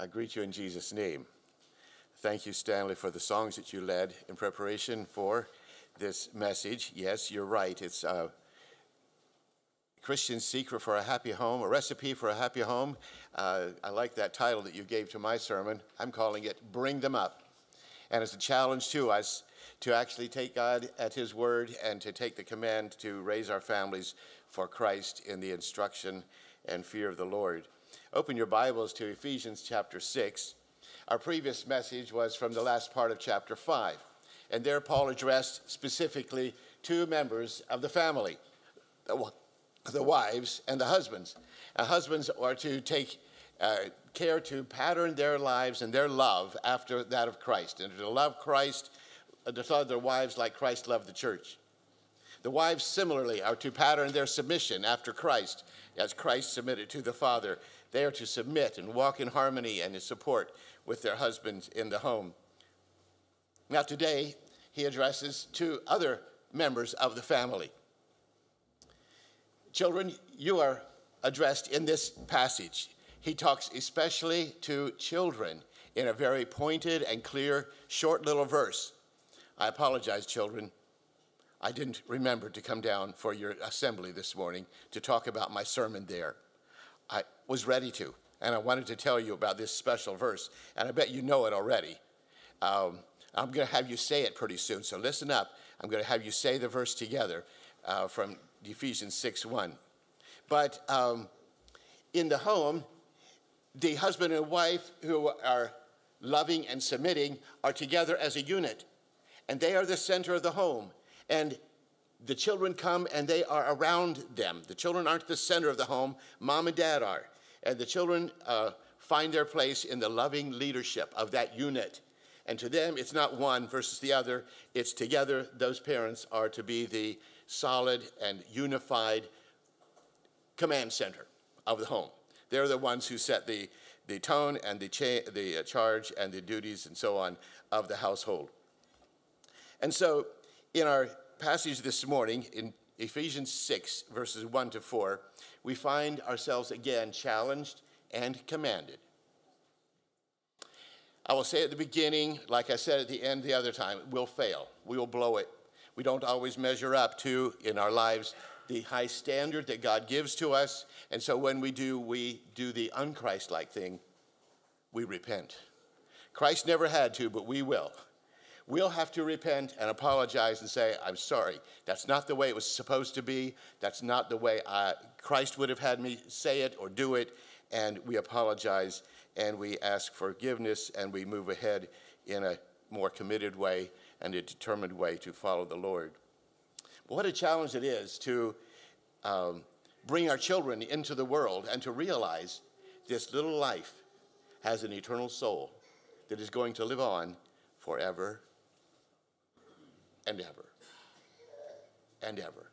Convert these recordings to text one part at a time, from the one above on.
I greet you in Jesus' name. Thank you, Stanley, for the songs that you led in preparation for this message. Yes, you're right. It's a Christian secret for a happy home, a recipe for a happy home. I like that title that you gave to my sermon. I'm calling it Bring Them Up. And it's a challenge to us to actually take God at his word and to take the command to raise our families for Christ in the instruction and fear of the Lord. Open your Bibles to Ephesians chapter 6. Our previous message was from the last part of chapter 5. And there Paul addressed specifically two members of the family, the wives and the husbands. Husbands are to take care to pattern their lives and their love after that of Christ, and to love Christ, to love their wives like Christ loved the church. The wives similarly are to pattern their submission after Christ, as Christ submitted to the Father. They are to submit and walk in harmony and in support with their husbands in the home. Now today, he addresses two other members of the family. Children, you are addressed in this passage. He talks especially to children in a very pointed and clear, short little verse. I apologize, children. I didn't remember to come down for your assembly this morning to talk about my sermon there. I was ready to, and I wanted to tell you about this special verse, and I bet you know it already. I'm going to have you say it pretty soon, so listen up. I'm going to have you say the verse together from Ephesians 6:1. But in the home, the husband and wife who are loving and submitting are together as a unit, and they are the center of the home. And the children come and they are around them. The children aren't the center of the home. Mom and dad are. And the children find their place in the loving leadership of that unit. And to them, it's not one versus the other. It's together. Those parents are to be the solid and unified command center of the home. They're the ones who set the tone and the charge and the duties and so on of the household. And so in our passage this morning, in Ephesians 6, verses 1 to 4, we find ourselves again challenged and commanded. I will say at the beginning, like I said at the end the other time, we'll fail. We will blow it. We don't always measure up to, in our lives, the high standard that God gives to us. And so when we do the un-Christ-like thing, we repent. Christ never had to, but we will. We'll have to repent and apologize and say, I'm sorry. That's not the way it was supposed to be. That's not the way Christ would have had me say it or do it. And we apologize and we ask forgiveness and we move ahead in a more committed way and a determined way to follow the Lord. But what a challenge it is to bring our children into the world and to realize this little life has an eternal soul that is going to live on forever and ever and ever.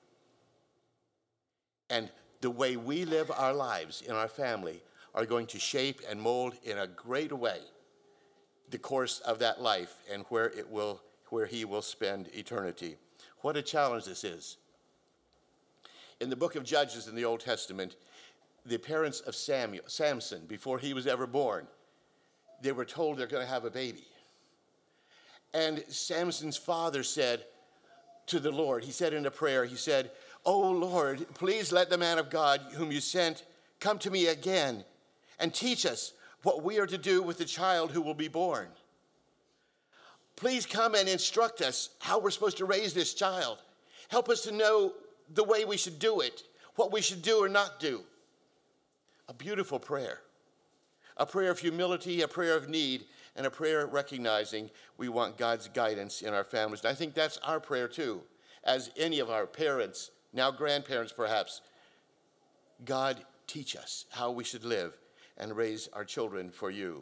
And the way we live our lives in our family are going to shape and mold in a great way the course of that life and where he will spend eternity. What a challenge this is. In the book of Judges in the Old Testament, the parents of Samson, before he was ever born, they were told they're going to have a baby. And Samson's father said to the Lord, he said in a prayer, he said, "Oh Lord, please let the man of God whom you sent come to me again and teach us what we are to do with the child who will be born. Please come and instruct us how we're supposed to raise this child. Help us to know the way we should do it, what we should do or not do." A beautiful prayer. A prayer of humility, a prayer of need, and a prayer recognizing we want God's guidance in our families. And I think that's our prayer too, as any of our parents, now grandparents perhaps. God, teach us how we should live and raise our children for you.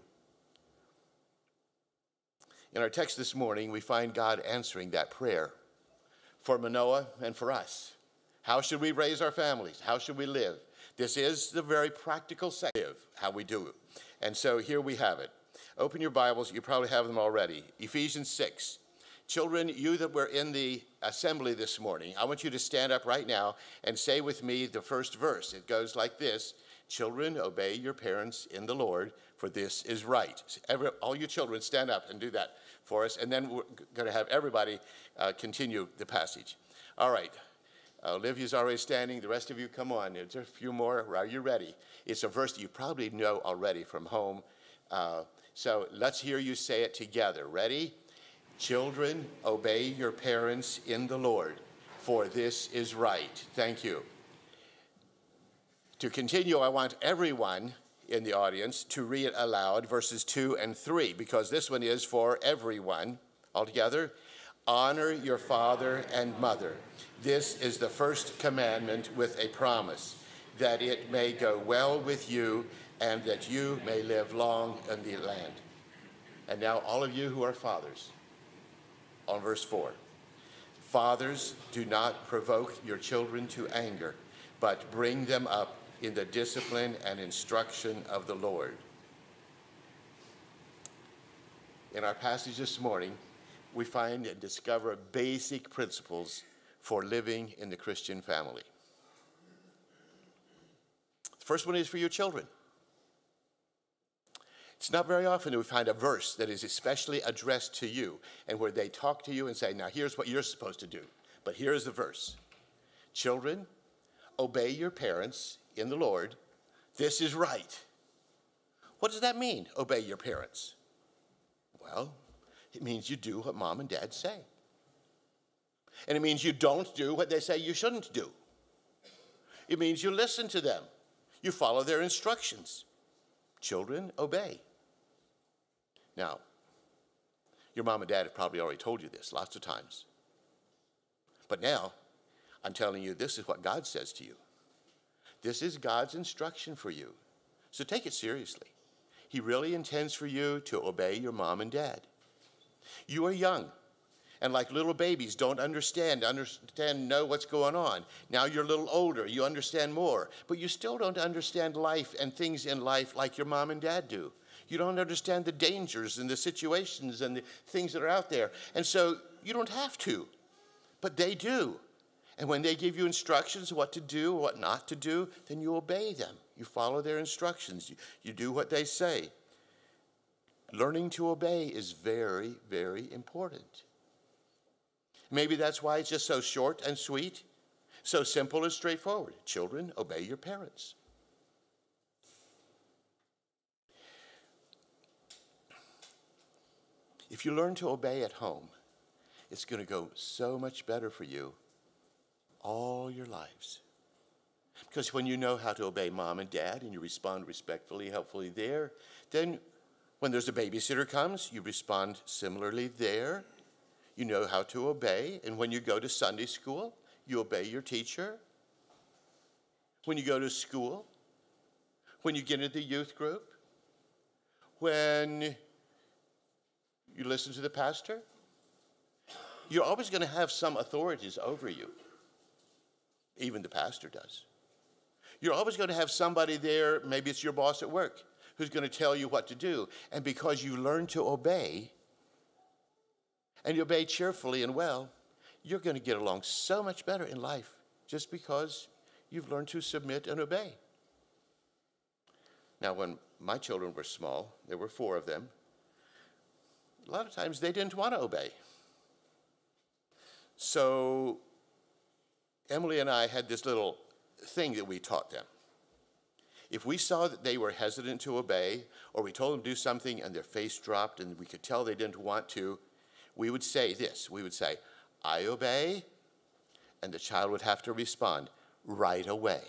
In our text this morning, we find God answering that prayer for Manoah and for us. How should we raise our families? How should we live? This is the very practical section of how we do it. And so here we have it. Open your Bibles. You probably have them already. Ephesians 6. Children, you that were in the assembly this morning, I want you to stand up right now and say with me the first verse. It goes like this: children, obey your parents in the Lord, for this is right. All you children, stand up and do that for us, and then we're going to have everybody continue the passage. All right. Olivia's already standing. The rest of you, come on. There's a few more. Are you ready? It's a verse that you probably know already from home. So let's hear you say it together. Ready? Children, obey your parents in the Lord, for this is right. Thank you. To continue, I want everyone in the audience to read aloud verses 2 and 3, because this one is for everyone. All together. Honor your father and mother. This is the first commandment with a promise, that it may go well with you and that you may live long in the land. And now all of you who are fathers, on verse 4. Fathers, do not provoke your children to anger, but bring them up in the discipline and instruction of the Lord. In our passage this morning, we find and discover basic principles for living in the Christian family. The first one is for your children. It's not very often that we find a verse that is especially addressed to you and where they talk to you and say, now here's what you're supposed to do. But here's the verse. Children, obey your parents in the Lord. This is right. What does that mean, obey your parents? Well, it means you do what mom and dad say. And it means you don't do what they say you shouldn't do. It means you listen to them. You follow their instructions. Children, obey. Now, your mom and dad have probably already told you this lots of times. But now, I'm telling you, this is what God says to you. This is God's instruction for you. So take it seriously. He really intends for you to obey your mom and dad. You are young, and like little babies, don't understand, know what's going on. Now you're a little older, you understand more, but you still don't understand life and things in life like your mom and dad do. You don't understand the dangers and the situations and the things that are out there. And so you don't have to, but they do. And when they give you instructions what to do, what not to do, then you obey them. You follow their instructions. You do what they say. Learning to obey is very, very important. Maybe that's why it's just so short and sweet, so simple and straightforward. Children, obey your parents. If you learn to obey at home, it's going to go so much better for you all your lives. Because when you know how to obey mom and dad and you respond respectfully, helpfully there, then when there's a babysitter comes, you respond similarly there. You know how to obey. And when you go to Sunday school, you obey your teacher. When you go to school, when you get into the youth group, when you listen to the pastor, you're always going to have some authorities over you. Even the pastor does. You're always going to have somebody there, maybe it's your boss at work, who's going to tell you what to do. And because you learn to obey, and you obey cheerfully and well, you're going to get along so much better in life just because you've learned to submit and obey. Now, when my children were small, there were 4 of them, a lot of times they didn't want to obey. So Emily and I had this little thing that we taught them. If we saw that they were hesitant to obey, or we told them to do something and their face dropped and we could tell they didn't want to, we would say this. We would say, I obey, and the child would have to respond, right away.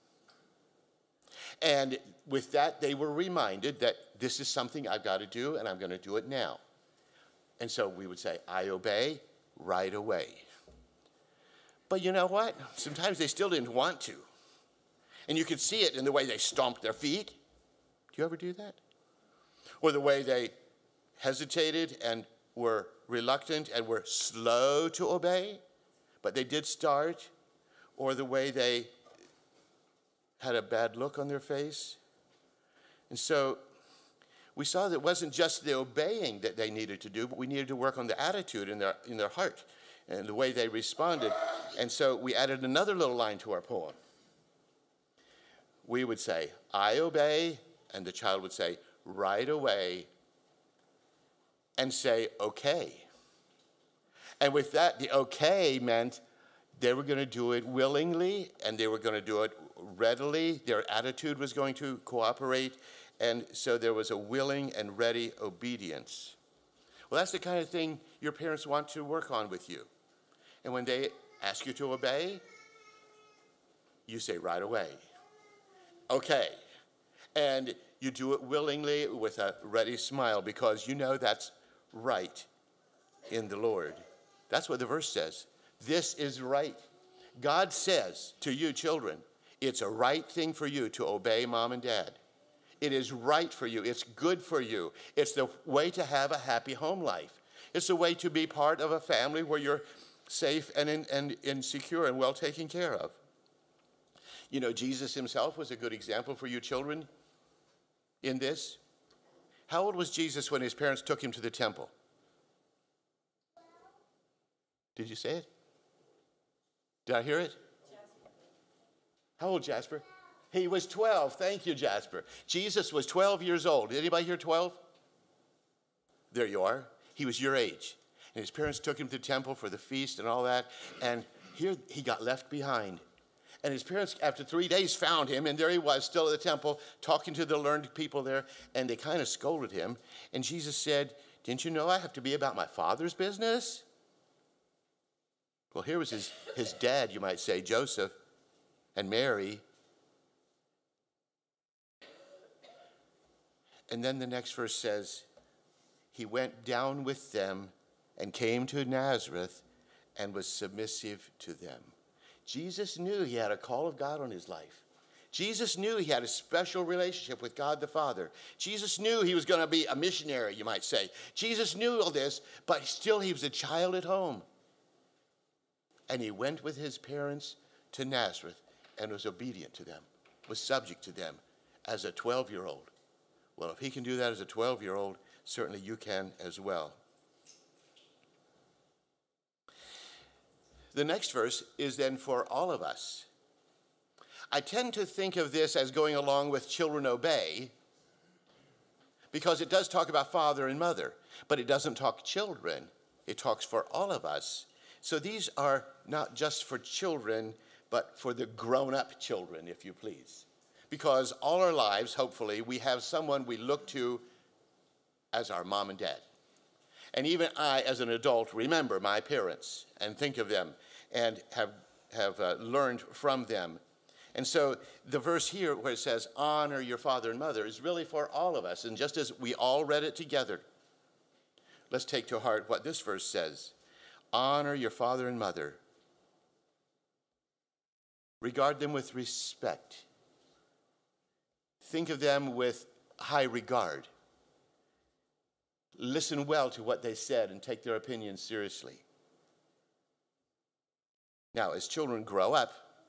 And with that, they were reminded that this is something I've got to do, and I'm going to do it now. And so we would say, I obey, right away. But you know what? Sometimes they still didn't want to. And you could see it in the way they stomped their feet. Do you ever do that? Or the way they hesitated and were reluctant and were slow to obey, but they did start. Or the way they had a bad look on their face. And so we saw that it wasn't just the obeying that they needed to do, but we needed to work on the attitude in their heart and the way they responded. And so we added another little line to our poem. We would say, I obey, and the child would say, right away, and say, okay. And with that, the okay meant they were going to do it willingly, and they were going to do it readily. Their attitude was going to cooperate, and so there was a willing and ready obedience. Well, that's the kind of thing your parents want to work on with you. And when they ask you to obey, you say right away, okay. And you do it willingly with a ready smile because you know that's right in the Lord. That's what the verse says. This is right. God says to you children, it's a right thing for you to obey mom and dad. It is right for you. It's good for you. It's the way to have a happy home life. It's the way to be part of a family where you're safe and secure and well taken care of. You know, Jesus himself was a good example for you children in this. How old was Jesus when his parents took him to the temple? Did you say it? Did I hear it? Jasper. How old, Jasper? He was 12. Thank you, Jasper. Jesus was 12 years old. Did anybody hear 12? There you are. He was your age. And his parents took him to the temple for the feast and all that. And here he got left behind. And his parents, after 3 days, found him. And there he was, still at the temple, talking to the learned people there. And they kind of scolded him. And Jesus said, didn't you know I have to be about my Father's business? Well, here was his dad, you might say, Joseph and Mary. And then the next verse says, he went down with them and came to Nazareth and was submissive to them. Jesus knew he had a call of God on his life. Jesus knew he had a special relationship with God the Father. Jesus knew he was going to be a missionary, you might say. Jesus knew all this, but still he was a child at home. And he went with his parents to Nazareth and was obedient to them, was subject to them as a 12-year-old. Well, if he can do that as a 12-year-old, certainly you can as well. The next verse is then for all of us. I tend to think of this as going along with children obey because it does talk about father and mother, but it doesn't talk children. It talks for all of us. So these are not just for children, but for the grown-up children, if you please. Because all our lives, hopefully, we have someone we look to as our mom and dad. And even I, as an adult, remember my parents and think of them and have learned from them. And so the verse here where it says, honor your father and mother, is really for all of us. And just as we all read it together, let's take to heart what this verse says. Honor your father and mother. Regard them with respect. Think of them with high regard. Listen well to what they said and take their opinions seriously. Now, as children grow up,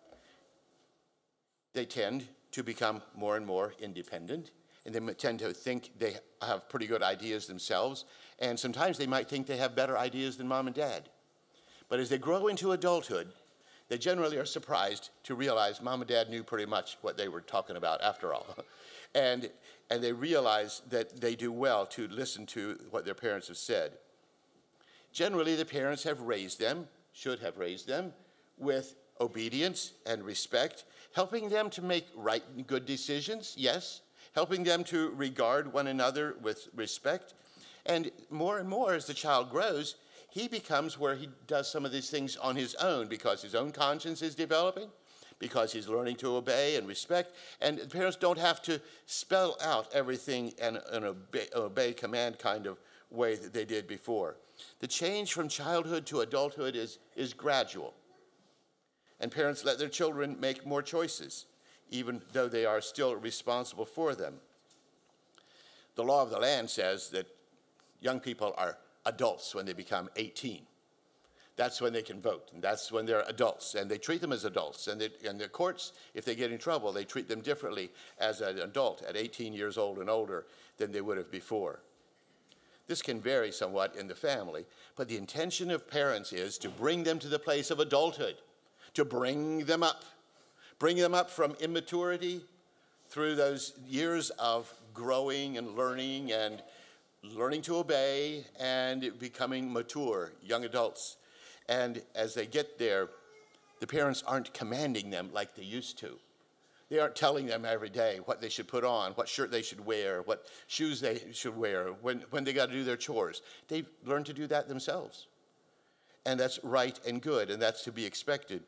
they tend to become more and more independent, and they tend to think they have pretty good ideas themselves, and sometimes they might think they have better ideas than mom and dad. But as they grow into adulthood, they generally are surprised to realize mom and dad knew pretty much what they were talking about after all. And they realize that they do well to listen to what their parents have said. Generally, the parents have raised them, should have raised them, with obedience and respect, helping them to make right and good decisions, yes, helping them to regard one another with respect. And more as the child grows, he becomes where he does some of these things on his own because his own conscience is developing, because he's learning to obey and respect. And parents don't have to spell out everything in an obey command kind of way that they did before. The change from childhood to adulthood is gradual. And parents let their children make more choices, even though they are still responsible for them. The law of the land says that young people are adults when they become 18. That's when they can vote, and that's when they're adults, and they treat them as adults. And the courts, if they get in trouble, they treat them differently as an adult at 18 years old and older than they would have before. This can vary somewhat in the family, but the intention of parents is to bring them to the place of adulthood, to bring them up from immaturity through those years of growing and learning to obey and becoming mature young adults. And as they get there, the parents aren't commanding them like they used to. They aren't telling them every day what they should put on, what shirt they should wear, what shoes they should wear, when they got to do their chores. They've learned to do that themselves. And that's right and good, and that's to be expected.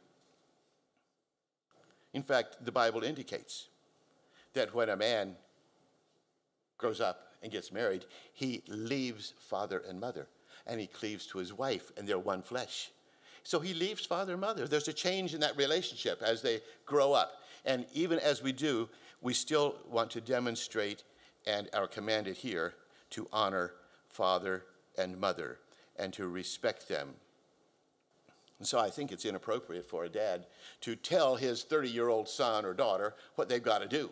In fact, the Bible indicates that when a man grows up and gets married, he leaves father and mother, and he cleaves to his wife, and they're one flesh. So he leaves father and mother. There's a change in that relationship as they grow up. And even as we do, we still want to demonstrate and are commanded here to honor father and mother and to respect them. And so I think it's inappropriate for a dad to tell his 30-year-old son or daughter what they've got to do.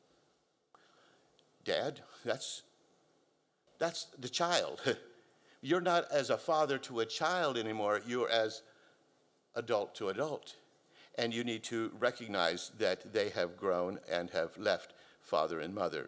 Dad, that's the child. You're not as a father to a child anymore. You're as adult to adult. And you need to recognize that they have grown and have left father and mother.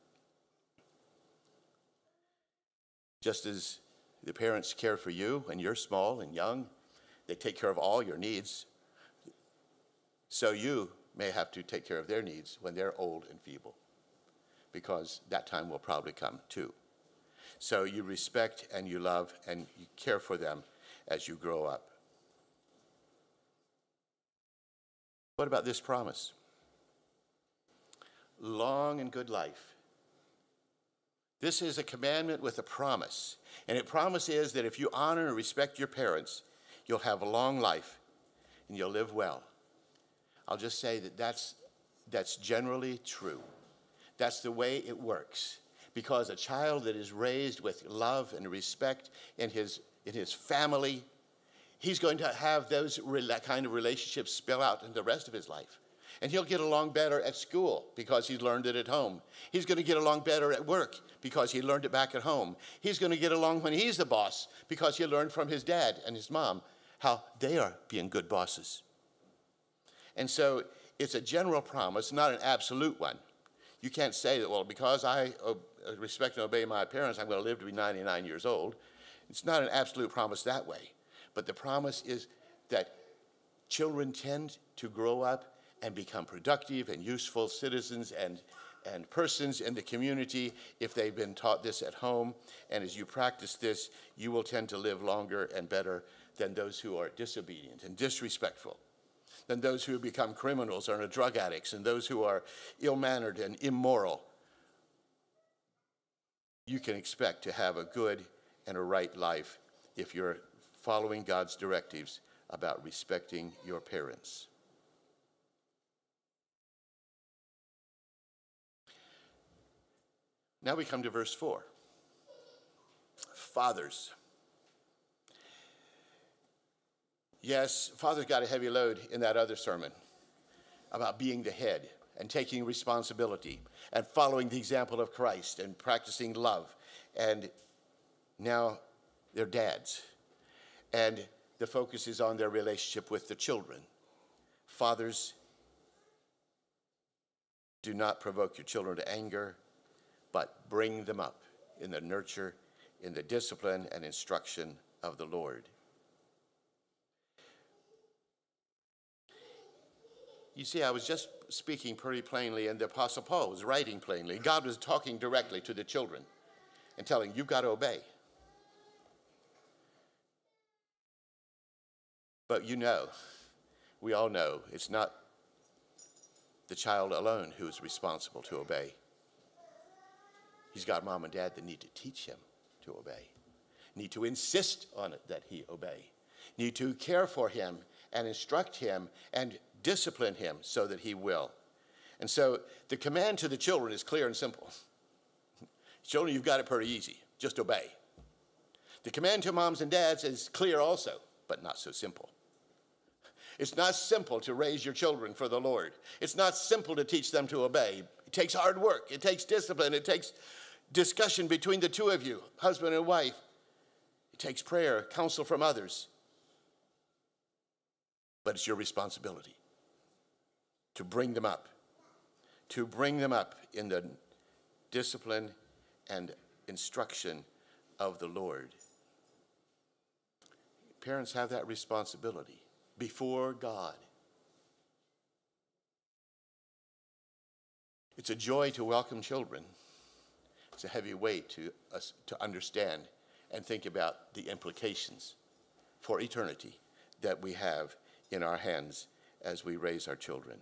Just as the parents care for you when you're small and young, they take care of all your needs, so you may have to take care of their needs when they're old and feeble, because that time will probably come too. So you respect and you love and you care for them as you grow up. What about this promise? Long and good life. This is a commandment with a promise. And the promise is that if you honor and respect your parents, you'll have a long life and you'll live well. I'll just say that that's generally true. That's the way it works. Because a child that is raised with love and respect in his family, he's going to have those kind of relationships spill out in the rest of his life. And he'll get along better at school because he's learned it at home. He's going to get along better at work because he learned it back at home. He's going to get along when he's the boss because he learned from his dad and his mom how they are being good bosses. And so it's a general promise, not an absolute one. You can't say that, well, because I respect and obey my parents, I'm going to live to be 99 years old. It's not an absolute promise that way. But the promise is that children tend to grow up and become productive and useful citizens and persons in the community if they've been taught this at home. And as you practice this, you will tend to live longer and better than those who are disobedient and disrespectful, than those who become criminals or are drug addicts, and those who are ill-mannered and immoral. You can expect to have a good and a right life if you're following God's directives about respecting your parents. Now we come to verse 4. Fathers. Yes, fathers got a heavy load in that other sermon about being the head and taking responsibility and following the example of Christ and practicing love. And now they're dads. And the focus is on their relationship with the children. Fathers, do not provoke your children to anger, but bring them up in the nurture, in the discipline and instruction of the Lord. You see, I was just speaking pretty plainly, and the Apostle Paul was writing plainly. God was talking directly to the children and telling, you've got to obey. But we all know, it's not the child alone who is responsible to obey. He's got mom and dad that need to teach him to obey, need to insist on it that he obey, need to care for him and instruct him and discipline him so that he will. And so the command to the children is clear and simple. Children, you've got it pretty easy. Just obey. The command to moms and dads is clear also. but not so simple. It's not simple to raise your children for the Lord. It's not simple to teach them to obey. It takes hard work. It takes discipline. It takes discussion between the two of you, husband and wife. It takes prayer, counsel from others. But it's your responsibility to bring them up in the discipline and instruction of the Lord. Parents have that responsibility before God. It's a joy to welcome children. It's a heavy weight to us to understand and think about the implications for eternity that we have in our hands as we raise our children.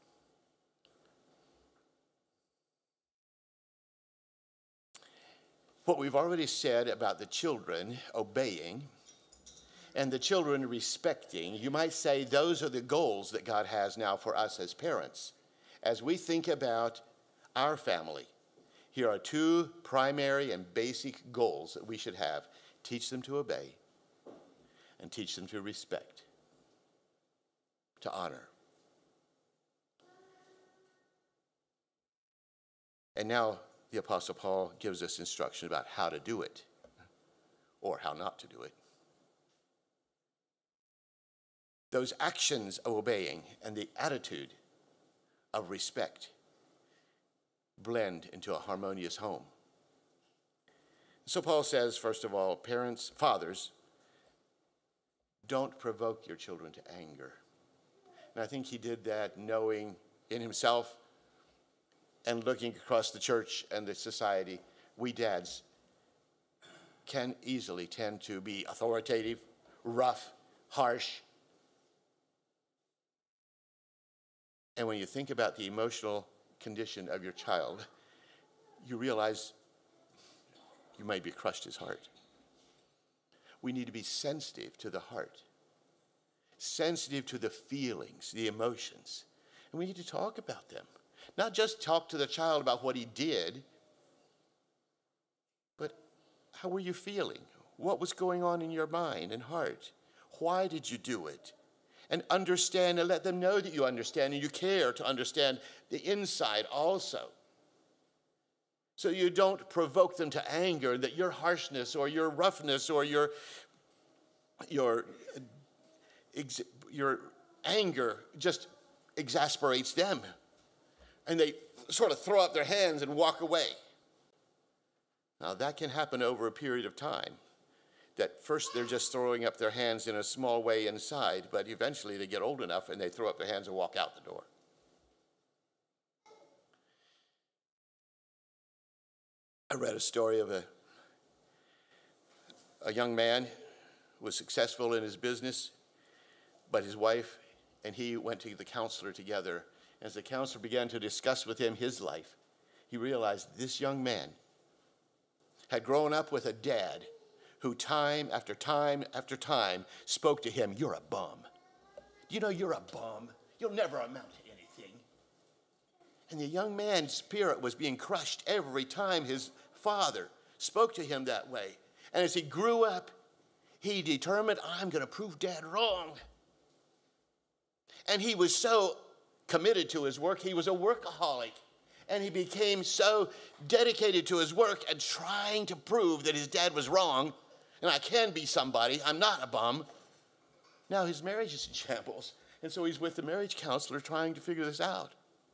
What we've already said about the children obeying and the children respecting, you might say those are the goals that God has now for us as parents. As we think about our family, here are two primary and basic goals that we should have. Teach them to obey and teach them to respect, to honor. And now the Apostle Paul gives us instruction about how to do it or how not to do it. Those actions of obeying and the attitude of respect blend into a harmonious home. So Paul says, first of all, parents, fathers, don't provoke your children to anger. And I think he did that knowing in himself and looking across the church and the society, we dads can easily tend to be authoritative, rough, harsh. And when you think about the emotional condition of your child, you realize you might be crushed his heart. We need to be sensitive to the heart, sensitive to the feelings, the emotions. And we need to talk about them. Not just talk to the child about what he did, but how were you feeling? What was going on in your mind and heart? Why did you do it? And understand and let them know that you understand and you care to understand the inside also. So you don't provoke them to anger, that your harshness or your roughness or your anger just exasperates them. And they sort of throw up their hands and walk away. Now that can happen over a period of time. That first they're just throwing up their hands in a small way inside, but eventually they get old enough and they throw up their hands and walk out the door. I read a story of a young man who was successful in his business, but his wife and he went to the counselor together. As the counselor began to discuss with him his life, he realized this young man had grown up with a dad who time after time after time spoke to him, "You're a bum. You know you're a bum. You'll never amount to anything." And the young man's spirit was being crushed every time his father spoke to him that way. And as he grew up, he determined, I'm going to prove Dad wrong. And he was so committed to his work. He was a workaholic. And he became so dedicated to his work and trying to prove that his dad was wrong. And I can be somebody. I'm not a bum. Now his marriage is in shambles. And so he's with the marriage counselor trying to figure this out.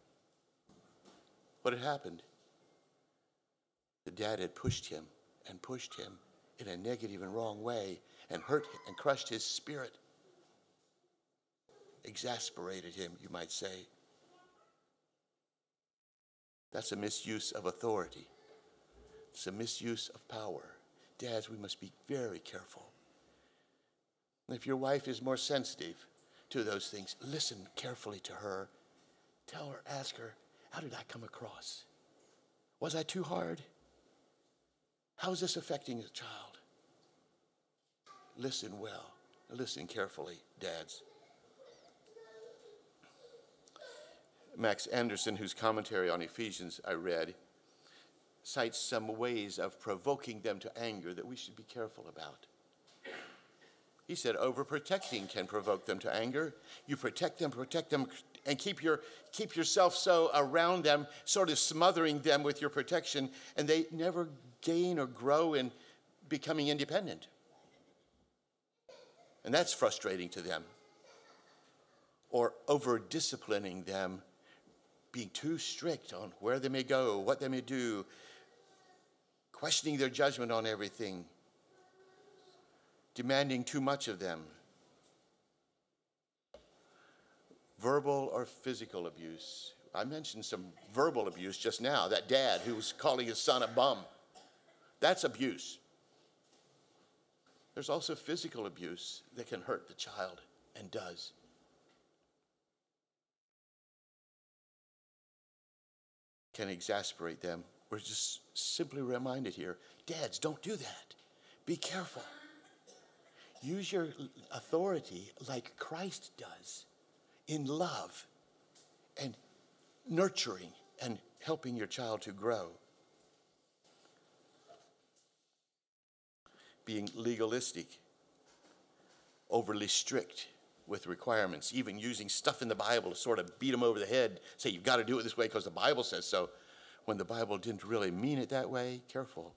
What had happened? The dad had pushed him in a negative and wrong way and hurt and crushed his spirit. Exasperated him, you might say. That's a misuse of authority. It's a misuse of power. Dads, we must be very careful. If your wife is more sensitive to those things, listen carefully to her. Tell her, ask her, how did I come across? Was I too hard? How is this affecting the child? Listen well. Listen carefully, dads. Max Anderson, whose commentary on Ephesians I read, cites some ways of provoking them to anger that we should be careful about. He said overprotecting can provoke them to anger. You protect them, and keep yourself so around them, sort of smothering them with your protection, and they never gain or grow in becoming independent. And that's frustrating to them. Or over-disciplining them, being too strict on where they may go, what they may do, questioning their judgment on everything, demanding too much of them. Verbal or physical abuse. I mentioned some verbal abuse just now. That dad who was calling his son a bum. That's abuse. There's also physical abuse that can hurt the child and does. Can exasperate them. We're just simply reminded here, dads, don't do that. Be careful. Use your authority like Christ does, in love and nurturing and helping your child to grow. Being legalistic, overly strict with requirements, even using stuff in the Bible to sort of beat them over the head, say you've got to do it this way because the Bible says so, when the Bible didn't really mean it that way. Careful.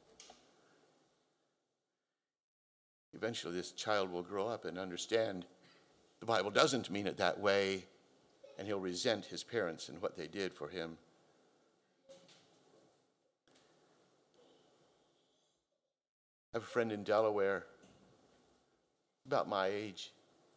Eventually this child will grow up and understand the Bible doesn't mean it that way, and he'll resent his parents and what they did for him. I have a friend in Delaware, about my age,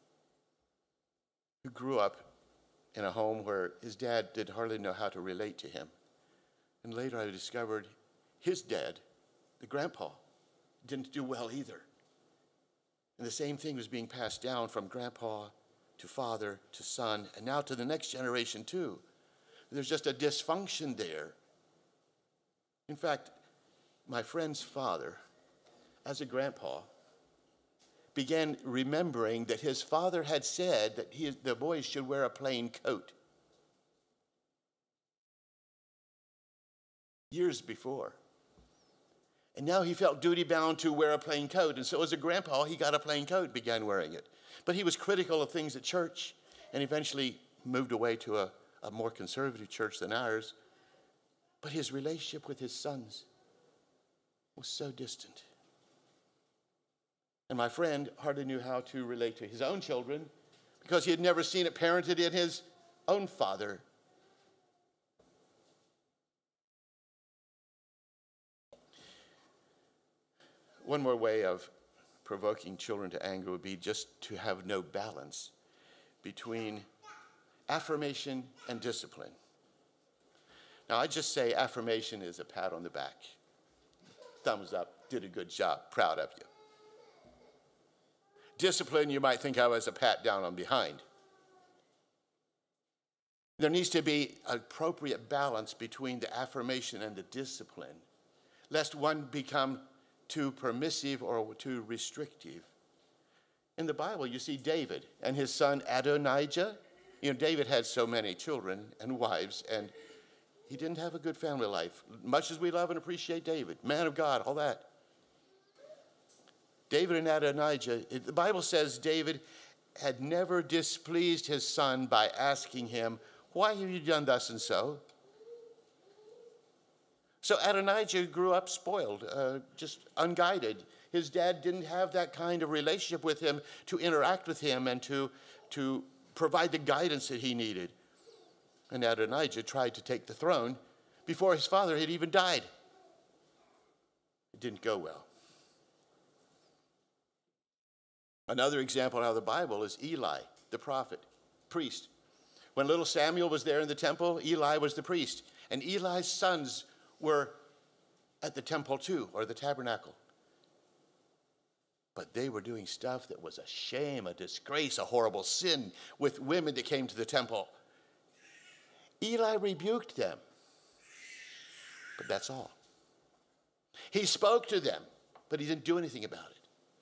who grew up in a home where his dad did hardly know how to relate to him. And later I discovered his dad, the grandpa, didn't do well either. And the same thing was being passed down from grandpa to father to son, and now to the next generation too. There's just a dysfunction there. In fact, my friend's father, as a grandpa, began remembering that his father had said that the boys should wear a plain coat years before. And now he felt duty-bound to wear a plain coat. And so as a grandpa, he got a plain coat, began wearing it. But he was critical of things at church and eventually moved away to a more conservative church than ours. But his relationship with his sons was so distant. And my friend hardly knew how to relate to his own children because he had never seen it parented in his own father. One more way of provoking children to anger would be just to have no balance between affirmation and discipline. Now, I just say affirmation is a pat on the back. Thumbs up, did a good job, proud of you. Discipline, you might think I was a pat down on behind. There needs to be appropriate balance between the affirmation and the discipline, lest one become too permissive or too restrictive. In the Bible, you see David and his son Adonijah. You know, David had so many children and wives, and he didn't have a good family life. Much as we love and appreciate David, man of God, all that. David and Adonijah, the Bible says David had never displeased his son by asking him, why have you done thus and so? So Adonijah grew up spoiled, just unguided. His dad didn't have that kind of relationship with him to interact with him and to provide the guidance that he needed. And Adonijah tried to take the throne before his father had even died. It didn't go well. Another example out of the Bible is Eli, the prophet, priest. When little Samuel was there in the temple, Eli was the priest. And Eli's sons were at the temple too, or the tabernacle. But they were doing stuff that was a shame, a disgrace, a horrible sin with women that came to the temple. Eli rebuked them, but that's all. He spoke to them, but he didn't do anything about it.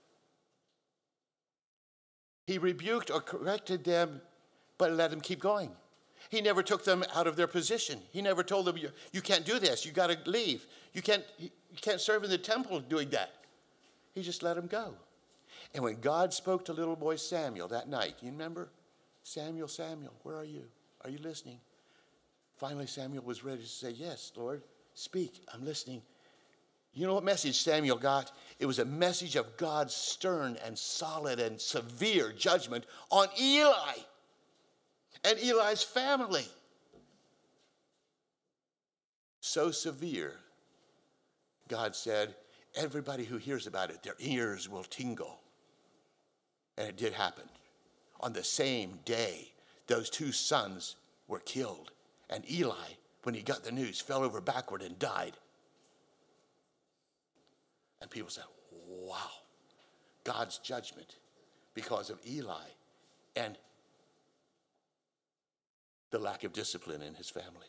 He rebuked or corrected them, but let them keep going. He never took them out of their position. He never told them, you can't do this, you got to leave. You can't serve in the temple doing that. He just let them go. And when God spoke to little boy Samuel that night, you remember? Samuel, Samuel, where are you? Are you listening? Finally, Samuel was ready to say, yes, Lord, speak, I'm listening. You know what message Samuel got? It was a message of God's stern and solid and severe judgment on Eli and Eli's family. So severe, God said, everybody who hears about it, their ears will tingle. And it did happen. On the same day, those two sons were killed. And Eli, when he got the news, fell over backward and died. And people said, wow, God's judgment because of Eli and the lack of discipline in his family.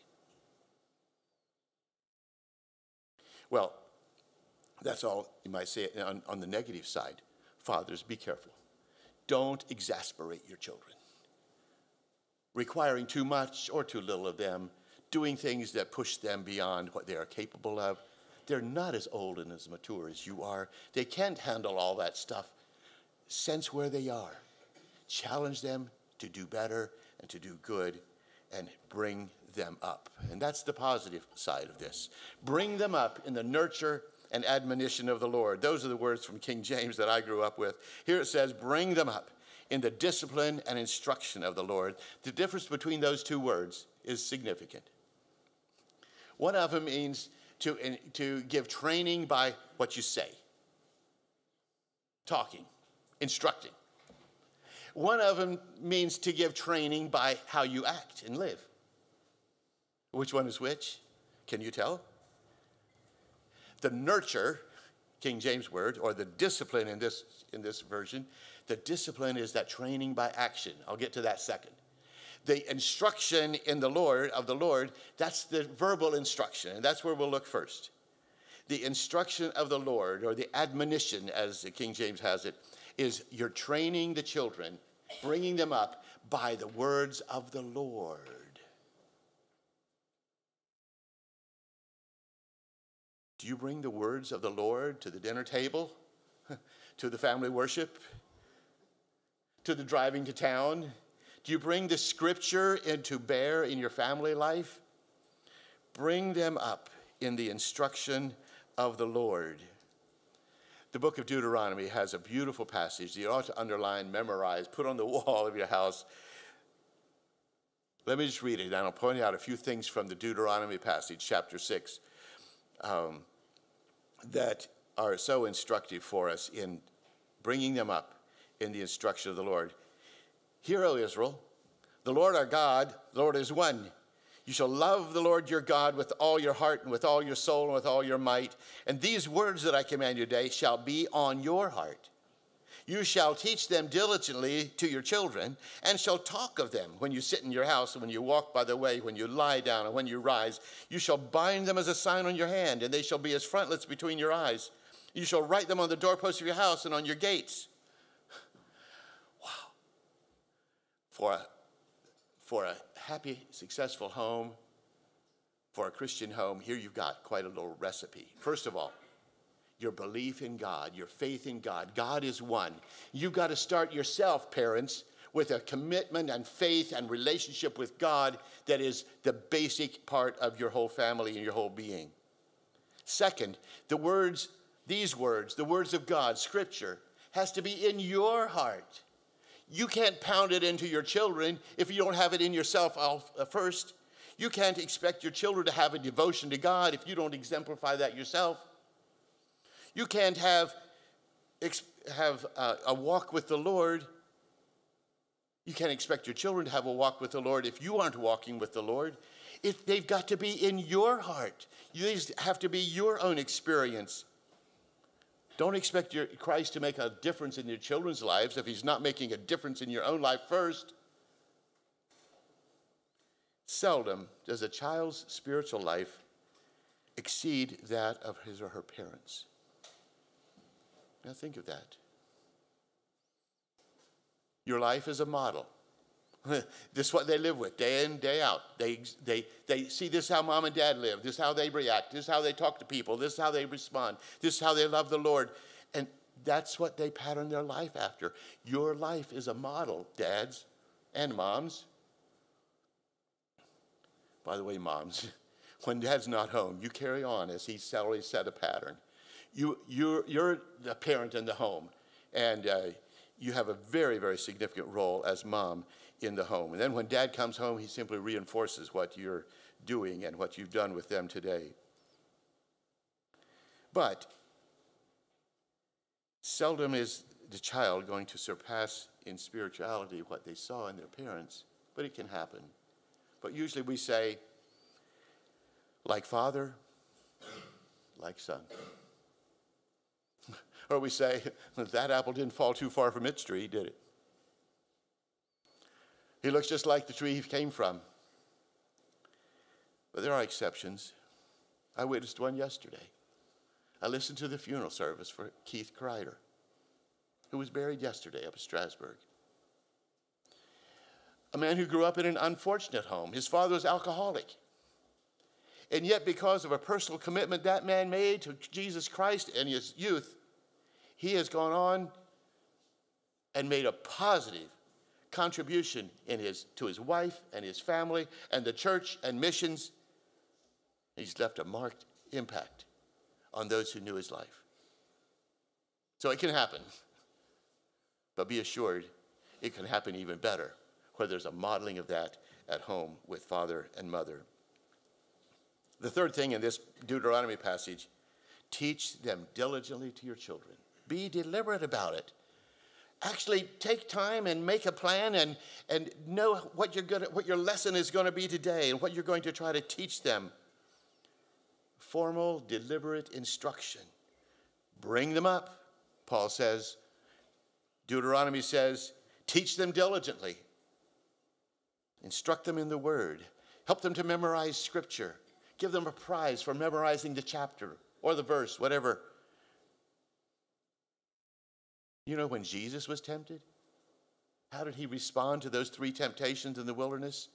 Well, that's all you might say on the negative side. Fathers, be careful. Don't exasperate your children. Requiring too much or too little of them, doing things that push them beyond what they are capable of. They're not as old and as mature as you are. They can't handle all that stuff. Sense where they are. Challenge them to do better and to do good and bring them up. And that's the positive side of this. Bring them up in the nurture and admonition of the Lord. Those are the words from King James that I grew up with. Here it says, bring them up in the discipline and instruction of the Lord. The difference between those two words is significant. One of them means to give training by what you say, talking, instructing. One of them means to give training by how you act and live. Which one is which? Can you tell? The nurture, King James word, or the discipline in this version, the discipline is that training by action. I'll get to that second. The instruction in the Lord, of the Lord, that's the verbal instruction, and that's where we'll look first. The instruction of the Lord, or the admonition, as the King James has it, is you're training the children, bringing them up by the words of the Lord. Do you bring the words of the Lord to the dinner table, to the family worship, to the driving to town? Do you bring the scripture into bear in your family life? Bring them up in the instruction of the Lord. The book of Deuteronomy has a beautiful passage you ought to underline, memorize, put on the wall of your house. Let me just read it, and I'll point out a few things from the Deuteronomy passage, chapter 6, that are so instructive for us in bringing them up in the instruction of the Lord. Hear, O Israel, the Lord our God, the Lord is one. You shall love the Lord your God with all your heart and with all your soul and with all your might. And these words that I command you today shall be on your heart. You shall teach them diligently to your children, and shall talk of them when you sit in your house, and when you walk by the way, when you lie down, and when you rise. You shall bind them as a sign on your hand, and they shall be as frontlets between your eyes. You shall write them on the doorposts of your house and on your gates. Wow. For a happy, successful home, for a Christian home, here you've got quite a little recipe. First of all, your belief in God, your faith in God. God is one. You've got to start yourself, parents, with a commitment and faith and relationship with God that is the basic part of your whole family and your whole being. Second, the words of God, Scripture, has to be in your heart. You can't pound it into your children if you don't have it in yourself first. You can't expect your children to have a devotion to God if you don't exemplify that yourself. You can't have a walk with the Lord. You can't expect your children to have a walk with the Lord if you aren't walking with the Lord. They've got to be in your heart. These have to be your own experience. Don't expect Christ to make a difference in your children's lives if he's not making a difference in your own life first. Seldom does a child's spiritual life exceed that of his or her parents. Now think of that. Your life is a model. This is what they live with day in, day out. They see this is how mom and dad live. This is how they react. This is how they talk to people. This is how they respond. This is how they love the Lord. And That's what they pattern their life after. Your life is a model, dads and moms. By the way, moms, when dad's not home, you carry on as he's already set a pattern. You're the parent in the home, and you have a very, very significant role as mom in the home. And then when dad comes home, he simply reinforces what you're doing and what you've done with them today. But seldom is the child going to surpass in spirituality what they saw in their parents, but it can happen. But usually we say, like father, like son. Or we say, that apple didn't fall too far from its tree, did it? He looks just like the tree he came from. But there are exceptions. I witnessed one yesterday. I listened to the funeral service for Keith Kreider, who was buried yesterday up in Strasbourg. A man who grew up in an unfortunate home. His father was alcoholic. And yet, because of a personal commitment that man made to Jesus Christ in his youth, he has gone on and made a positive contribution to his wife and his family and the church and missions. He's left a marked impact on those who knew his life. So it can happen. But be assured, it can happen even better where there's a modeling of that at home with father and mother. The third thing in this Deuteronomy passage, teach them diligently to your children. Be deliberate about it. Actually take time and make a plan and know what your lesson is going to be today and what you're going to try to teach them. Formal, deliberate instruction. Bring them up, Paul says. Deuteronomy says, teach them diligently. Instruct them in the word. Help them to memorize scripture. Give them a prize for memorizing the chapter or the verse, whatever. You know, when Jesus was tempted, how did he respond to those 3 temptations in the wilderness?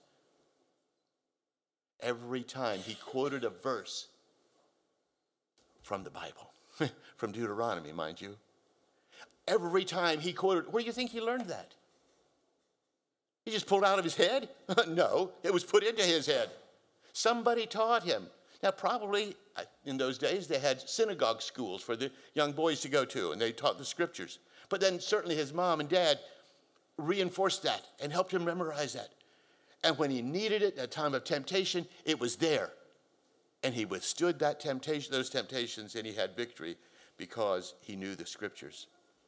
Every time he quoted a verse from the Bible, from Deuteronomy, mind you. Every time he quoted, where do you think he learned that? He just pulled out of his head? No, it was put into his head. Somebody taught him. Now, probably in those days, they had synagogue schools for the young boys to go to, and they taught the scriptures. But then certainly his mom and dad reinforced that and helped him memorize that. And when he needed it at a time of temptation, it was there. And he withstood that temptation, those temptations, and he had victory because he knew the scriptures.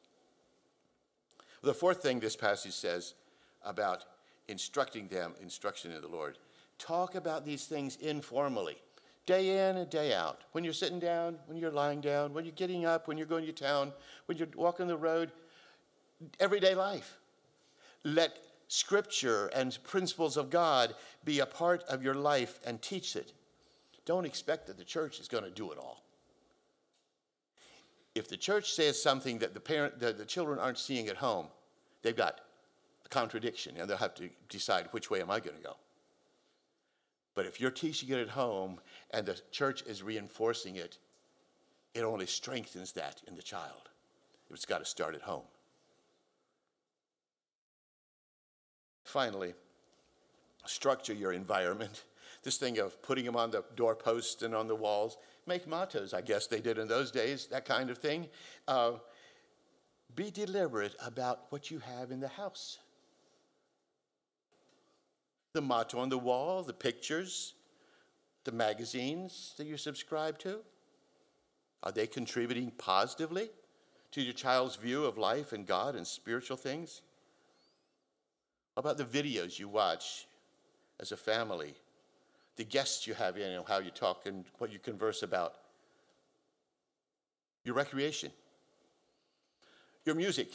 The fourth thing this passage says about instruction in the Lord. Talk about these things informally, day in and day out. When you're sitting down, when you're lying down, when you're getting up, when you're going to town, when you're walking the road, everyday life. Let scripture and principles of God be a part of your life and teach it. Don't expect that the church is going to do it all. If the church says something that the children aren't seeing at home, they've got a contradiction, and they'll have to decide which way am I going to go. But if you're teaching it at home and the church is reinforcing it, it only strengthens that in the child. It's got to start at home. Finally, structure your environment. This thing of putting them on the doorposts and on the walls. Make mottos, I guess they did in those days, that kind of thing. Be deliberate about what you have in the house. The motto on the wall, the pictures, the magazines that you subscribe to. Are they contributing positively to your child's view of life and God and spiritual things? How about the videos you watch as a family? The guests you have in and how you talk and what you converse about. Your recreation. Your music.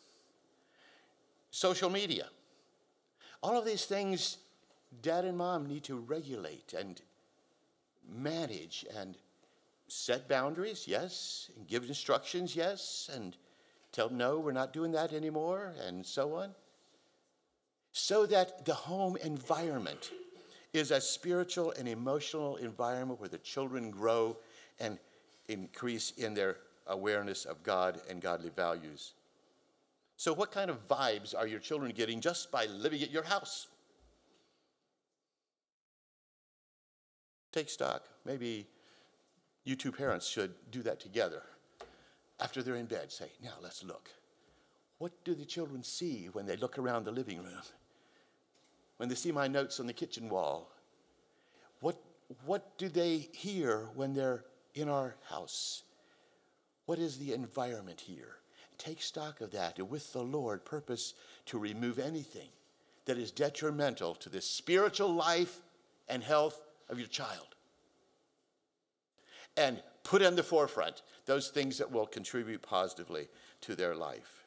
Social media. All of these things dad and mom need to regulate and manage and set boundaries, yes, and give instructions, yes, and tell them, no, we're not doing that anymore, and so on. So that the home environment is a spiritual and emotional environment where the children grow and increase in their awareness of God and godly values. So what kind of vibes are your children getting just by living at your house? Take stock. Maybe you two parents should do that together. After they're in bed, say, now let's look. What do the children see when they look around the living room? When they see my notes on the kitchen wall? What do they hear when they're in our house? What is the environment here? Take stock of that, and with the Lord, purpose to remove anything that is detrimental to the spiritual life and health of your child. And put in the forefront those things that will contribute positively to their life.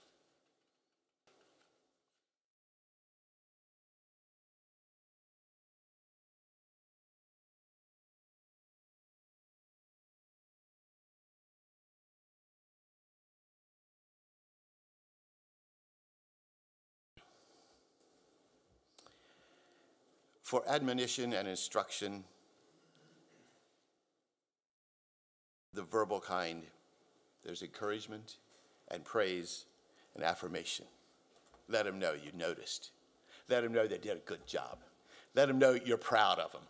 For admonition and instruction, the verbal kind, there's encouragement and praise and affirmation. Let them know you noticed. Let them know they did a good job. Let them know you're proud of them.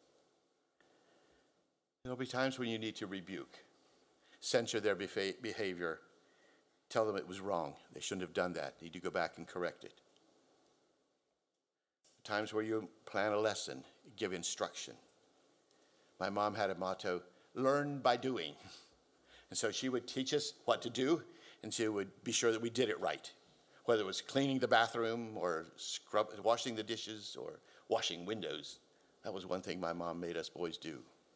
There'll be times when you need to rebuke, censure their behavior, tell them it was wrong. They shouldn't have done that. Need to go back and correct it. Times where you plan a lesson, give instruction. My mom had a motto, learn by doing. And so she would teach us what to do, and she would be sure that we did it right. Whether it was cleaning the bathroom or washing the dishes or washing windows. That was one thing my mom made us boys do.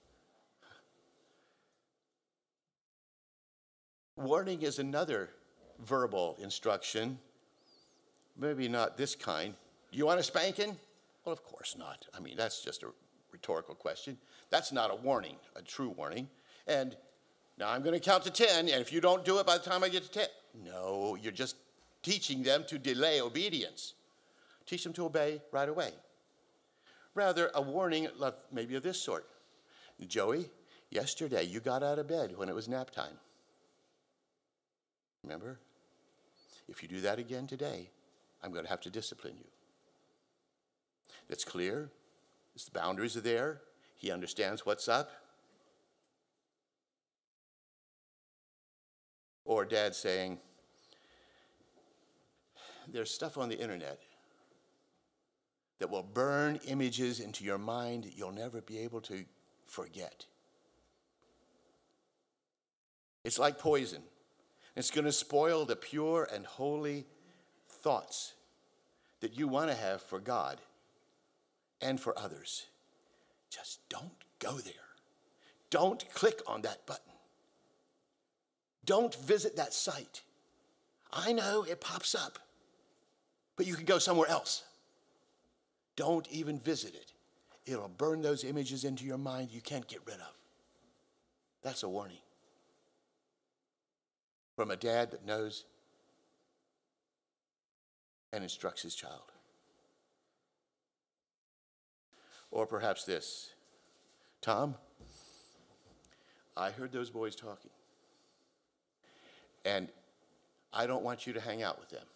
Warning is another verbal instruction. Maybe not this kind. You want a spanking? Well, of course not. I mean, that's just a rhetorical question. That's not a warning, a true warning. And now I'm going to count to 10, and if you don't do it by the time I get to 10, no, you're just teaching them to delay obedience. Teach them to obey right away. Rather, a warning maybe of this sort. Joey, yesterday you got out of bed when it was nap time. Remember? If you do that again today, I'm going to have to discipline you. That's clear. The boundaries are there. He understands what's up. Or dad saying, there's stuff on the internet that will burn images into your mind that you'll never be able to forget. It's like poison. It's going to spoil the pure and holy thoughts that you want to have for God and for others. Just don't go there. Don't click on that button. Don't visit that site. I know it pops up, but you can go somewhere else. Don't even visit it. It'll burn those images into your mind you can't get rid of. That's a warning from a dad that knows and instructs his child. Or perhaps this, Tom, I heard those boys talking, and I don't want you to hang out with them.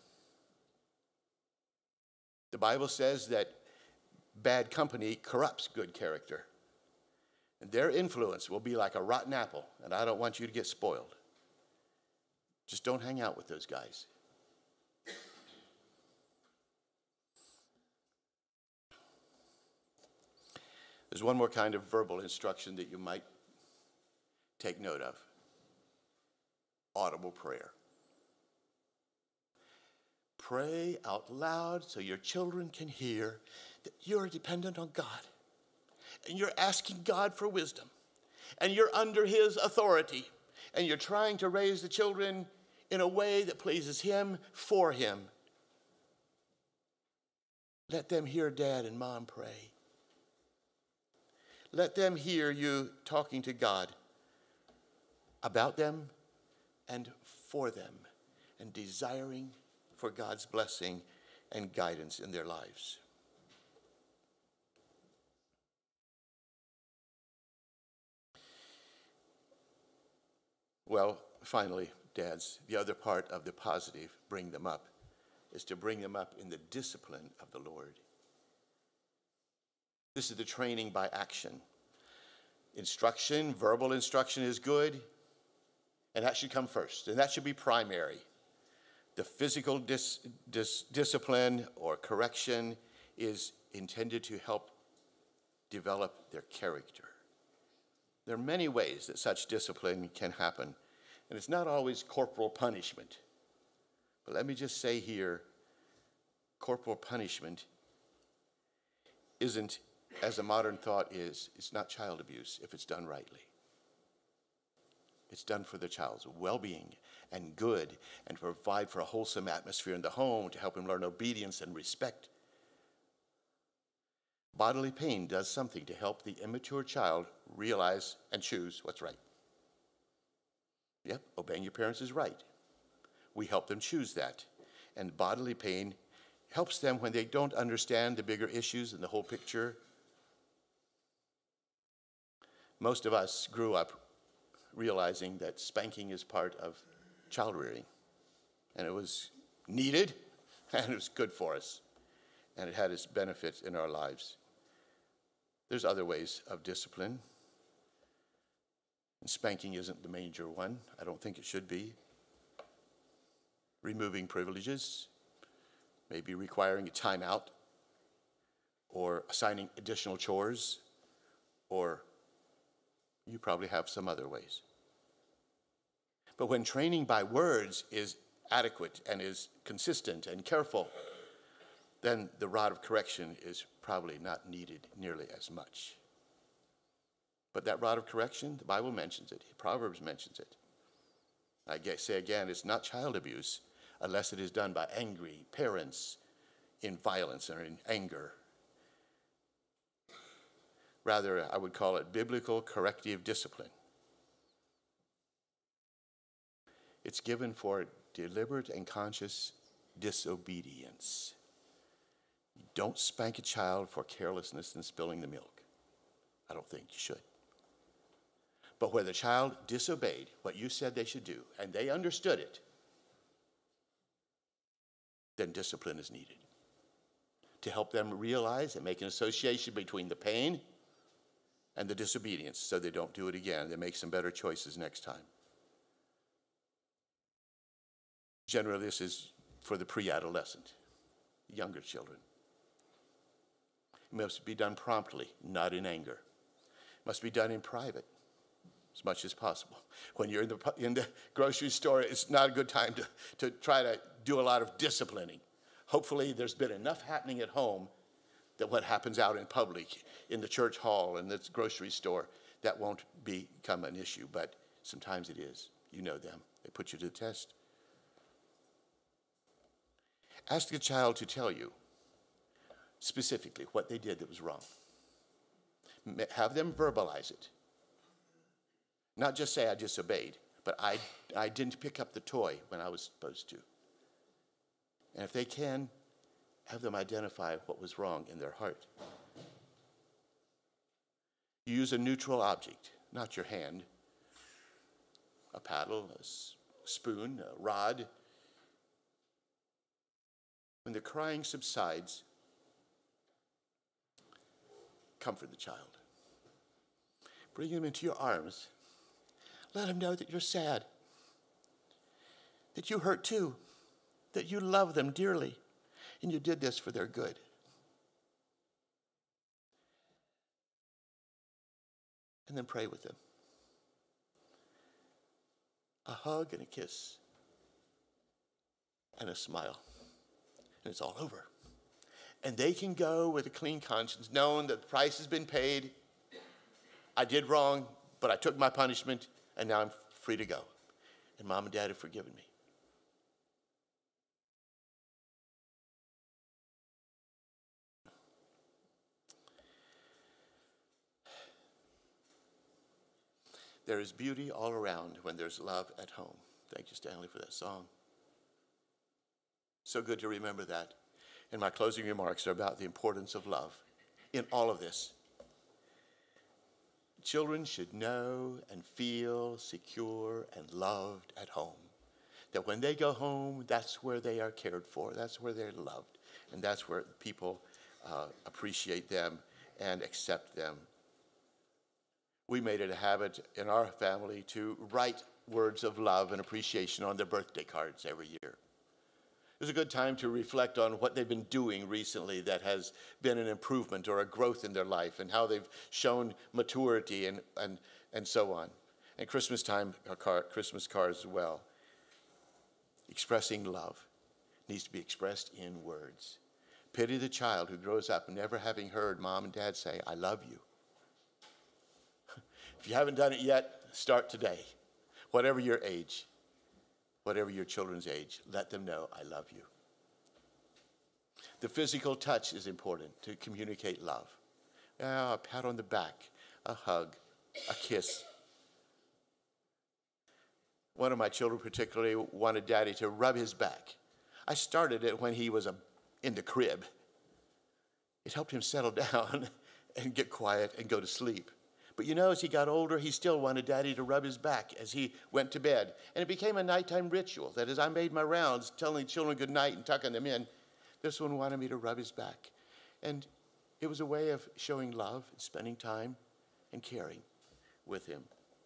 The Bible says that bad company corrupts good character, and their influence will be like a rotten apple, and I don't want you to get spoiled. Just don't hang out with those guys. There's one more kind of verbal instruction that you might take note of. Audible prayer. Pray out loud so your children can hear that you're dependent on God. And you're asking God for wisdom. And you're under His authority. And you're trying to raise the children in a way that pleases Him for Him. Let them hear Dad and Mom pray. Let them hear you talking to God about them and for them, and desiring for God's blessing and guidance in their lives. Well, Finally, dads, the other part of the positive, bring them up, is to bring them up in the discipline of the Lord. This is the training by action. Instruction, verbal instruction is good, and that should come first, and that should be primary. The physical discipline or correction is intended to help develop their character. There are many ways that such discipline can happen, and it's not always corporal punishment. But let me just say here, corporal punishment isn't, as a modern thought is, it's not child abuse if it's done rightly. It's done for the child's well-being and good, and to provide for a wholesome atmosphere in the home, to help him learn obedience and respect. Bodily pain does something to help the immature child realize and choose what's right. Yep, obeying your parents is right. We help them choose that. And bodily pain helps them when they don't understand the bigger issues and the whole picture. Most of us grew up realizing that spanking is part of child rearing. And it was needed, and it was good for us. And it had its benefits in our lives. There's other ways of discipline. And spanking isn't the major one. I don't think it should be. Removing privileges, maybe requiring a timeout, or assigning additional chores, or you probably have some other ways. But when training by words is adequate and is consistent and careful, then the rod of correction is probably not needed nearly as much. But that rod of correction, the Bible mentions it, Proverbs mentions it. I say again, it's not child abuse unless it is done by angry parents in violence or in anger. Rather, I would call it biblical corrective discipline. It's given for deliberate and conscious disobedience. You don't spank a child for carelessness and spilling the milk. I don't think you should. But where the child disobeyed what you said they should do, and they understood it, then discipline is needed to help them realize and make an association between the pain and the disobedience so they don't do it again. They make some better choices next time. Generally, this is for the pre-adolescent, younger children. It must be done promptly, not in anger. It must be done in private, as much as possible. When you're in the grocery store, it's not a good time to try to do a lot of disciplining. Hopefully, there's been enough happening at home that what happens out in public, in the church hall, in the grocery store, that won't become an issue. But sometimes it is. You know them. They put you to the test. Ask the child to tell you specifically what they did that was wrong. Have them verbalize it. Not just say, I disobeyed, but I didn't pick up the toy when I was supposed to. And if they can, have them identify what was wrong in their heart. You use a neutral object, not your hand, a paddle, a spoon, a rod. When the crying subsides, comfort the child. Bring him into your arms. Let him know that you're sad, that you hurt too, that you love them dearly, and you did this for their good. And then pray with them. A hug and a kiss and a smile. And it's all over. And they can go with a clean conscience, knowing that the price has been paid. I did wrong, but I took my punishment, and now I'm free to go. And Mom and Dad have forgiven me. There is beauty all around when there's love at home. Thank you, Stanley, for that song. So good to remember that. And my closing remarks are about the importance of love in all of this. Children should know and feel secure and loved at home. That when they go home, that's where they are cared for, that's where they're loved, and that's where people appreciate them and accept them. We made it a habit in our family to write words of love and appreciation on their birthday cards every year. It was a good time to reflect on what they've been doing recently that has been an improvement or a growth in their life and how they've shown maturity and so on. And Christmas time, Christmas cards as well. Expressing love needs to be expressed in words. Pity the child who grows up never having heard mom and dad say, I love you. If you haven't done it yet, start today. Whatever your age, whatever your children's age, let them know, I love you. The physical touch is important to communicate love. A pat on the back, a hug, a kiss. One of my children particularly wanted Daddy to rub his back. I started it when he was in the crib. It helped him settle down and get quiet and go to sleep. But you know, as he got older, he still wanted Daddy to rub his back as he went to bed. And it became a nighttime ritual that as I made my rounds, telling the children good night and tucking them in, this one wanted me to rub his back. And it was a way of showing love, spending time, and caring with him.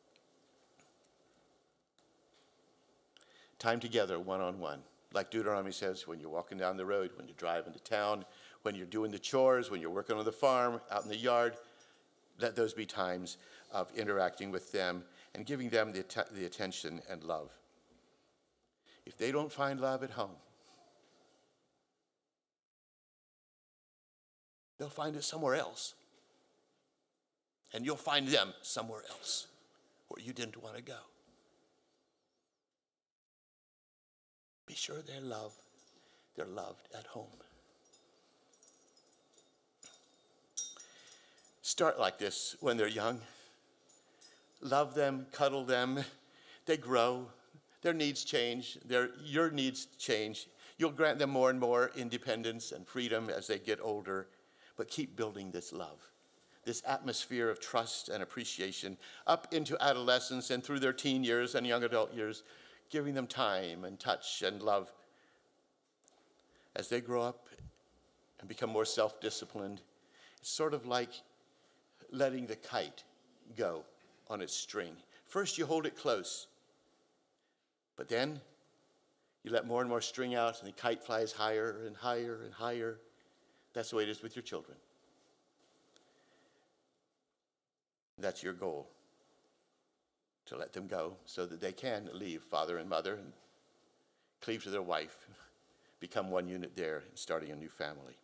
Time together, one-on-one. Like Deuteronomy says, when you're walking down the road, when you're driving to town, when you're doing the chores, when you're working on the farm, out in the yard, let those be times of interacting with them and giving them the attention and love. If they don't find love at home, they'll find it somewhere else. And you'll find them somewhere else where you didn't want to go. Be sure they're loved at home. Start like this when they're young. Love them, cuddle them. They grow. Their needs change. Your needs change. You'll grant them more and more independence and freedom as they get older. But keep building this love, this atmosphere of trust and appreciation up into adolescence and through their teen years and young adult years, giving them time and touch and love. As they grow up and become more self-disciplined, it's sort of like letting the kite go on its string. First, you hold it close, but then you let more and more string out, and the kite flies higher and higher and higher. That's the way it is with your children. That's your goal, to let them go so that they can leave father and mother and cleave to their wife, become one unit there, and starting a new family.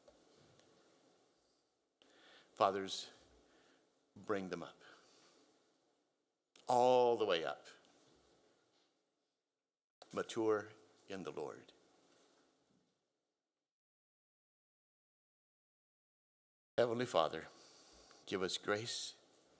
Fathers, bring them up, all the way up, mature in the Lord. Heavenly Father, give us grace,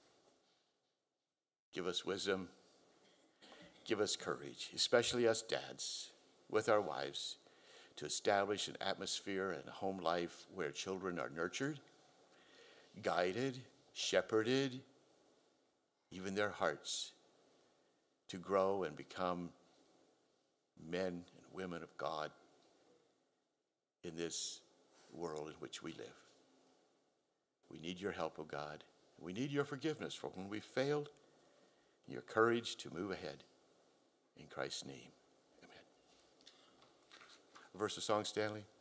give us wisdom, give us courage, especially us dads, with our wives, to establish an atmosphere and a home life where children are nurtured, guided, shepherded, even their hearts, to grow and become men and women of God in this world in which we live. We need your help, O God. We need your forgiveness for when we failed, and your courage to move ahead. In Christ's name, amen. A verse of song, Stanley.